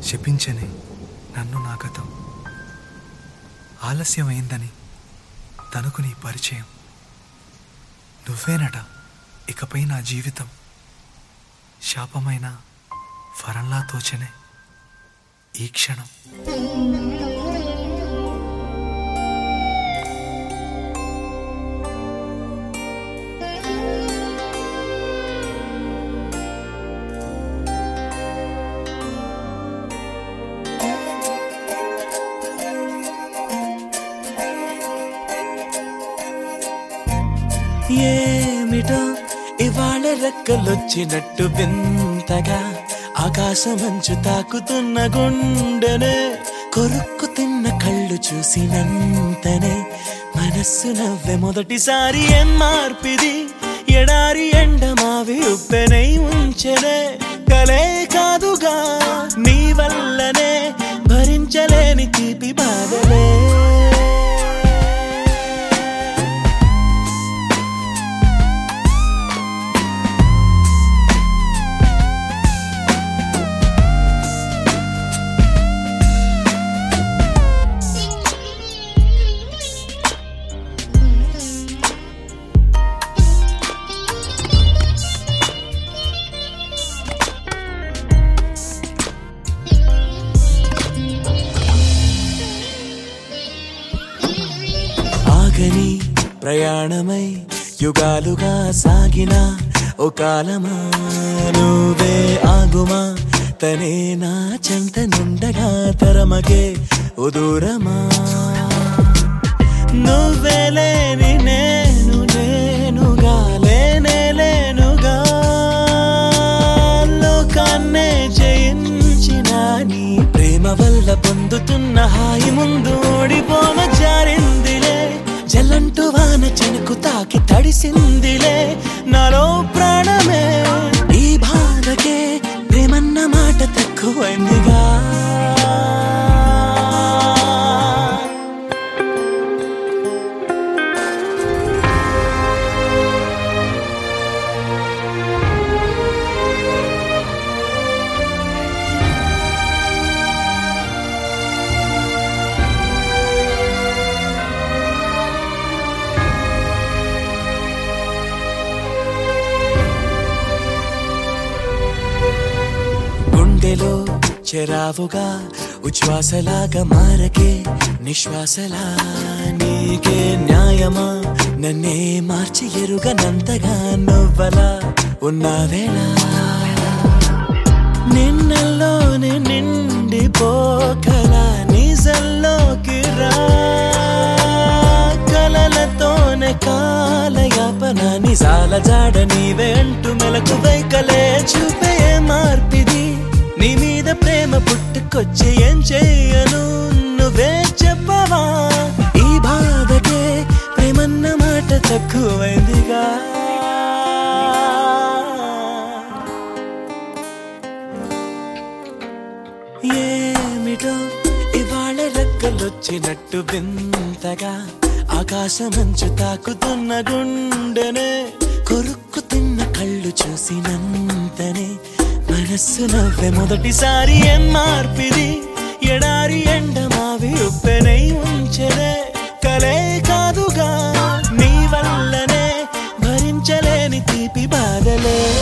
శపించనే నన్ను నా గతం, ఆలస్యమైందని తనకు నీ పరిచయం. నువ్వేనట ఇకపై నా జీవితం, శాపమైన వరంలా తోచనే ఈ క్షణం. ఏమిటో ఇవాళ రెక్కలొచ్చినట్టు వింతగా ఆకాశమంచు తాకుతున్న గుండెనే, కొరుక్కు తిన్న కళ్ళు చూసినంతనే మనస్సు నవ్వే మొదటిసారి. ఏం మార్పిది, ఎడారి ఎండ మావి ఉప్పెనై ఉంచెనే, కలే కాదుగా నీ వల్లనే భరించలేని తీపి బాధలే. ఆగని ప్రయాణమై యుగాలుగా సాగిన ఓ కాలమా, నువ్వే ఆగుమా తనే నా చెంత నుండగా తరమగే ఓ దూరమా. నువ్వే లేని నేను నేనుగా లేనే లేనుగా, లోకాన్నే జయించిన నీ ప్రేమ వల్ల పొందుతున్న హాయి ముందు ఓడిపోన జారిందిలే. జల్లంటూ వాన చెనుకు తాకి తడిసిందిలే నాలో ప్రాణమే, ఈ బాధకే ప్రేమన్న మాట తక్కువైందిగా. గుండెలో చెరావుగా ఉచ్ఛ్వాసలాగా మారకే నిశ్వాసలా, నీకే న్యాయమా నన్నే మార్చి ఎరుగనంతగా నువ్వలా ఉన్నావేలా. నిన్నల్లోనే నిండిపోకలా నిజంలోకి రా, కలలతోనే కాలయాపన నిజాల జాడ నీవే అంటూ మెలకు వైకలే చూపే మార్పిది. నీ మీద ప్రేమ పుట్టుకొచ్చి ఏం చెయ్యను నువ్వే చెప్పవా, ఈ బాధకే ప్రేమన్న మాట తక్కువైందిగా. ఏమిటో ఇవాళ రెక్కలొచ్చినట్టు వింతగా ఆకాశమంచు తాకుతున్న గుండెనే, కొరుక్కు తిన్న కళ్ళు చూసినంతనే మనస్సు నవ్వే మొదటిసారి. ఏం మార్పిది, ఎడారి ఎండ మావి ఉప్పెనై ఉంచెనే, కలే కాదుగా నీ వల్లనే భరించలేని తీపి బాధలే.